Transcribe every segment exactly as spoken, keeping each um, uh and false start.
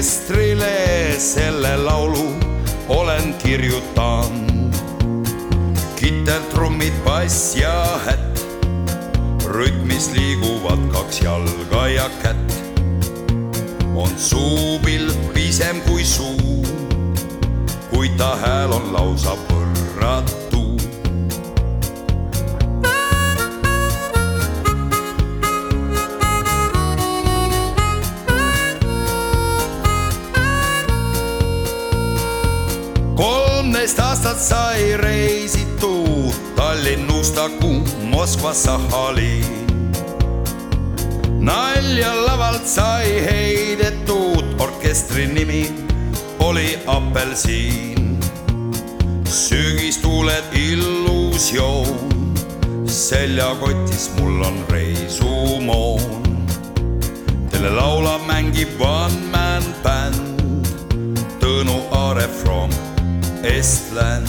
orkestrile selle laulu olen kirjutanud. Kitar, trummid, bass ja hätt, rütmis liiguvad kaks jalga ja kätt. On suupilt pisem kui suu, kuid ta hääl on lausa põrratu. kolmteist aastat sai reisitud Tallinnust Aku Moskva Sahhalin. Nalja lavalt sai heidetud, orkestri nimi oli Apelsiin. Sügistuuled illusioon, seljakotis mul on reisumoon. Teile laulab, mängib one man band, Tõnu Aare from Estland.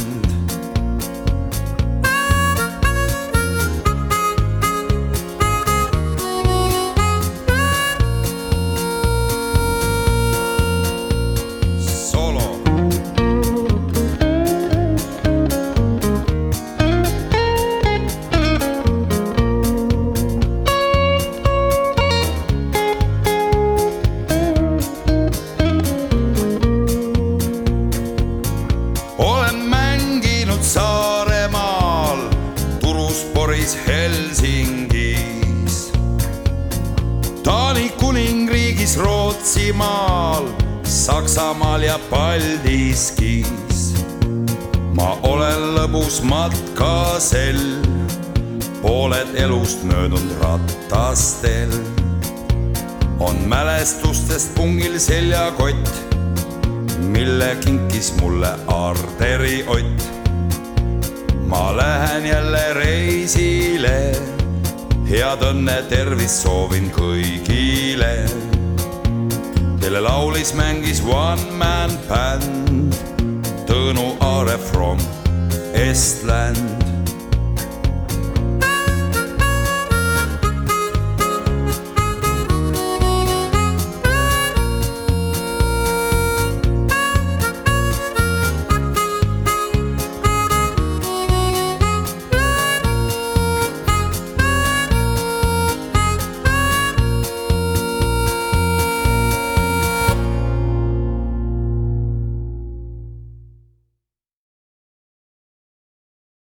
Saaremaal, Turus, Poris, Helsingis, Taani kuningriigis, Rootsimaal, Saksamaal ja Paldiskis. Ma olen lõbus matkasel, pooled elust möödunud ratastel. On mälestustest pungil seljakott, mille kinkis mulle Arderi Ott. Ma lähen jälle reisile, head õnne, tervist soovin kõigile. Teile laulis, mängis one man band, Tõnu Aare from Estland.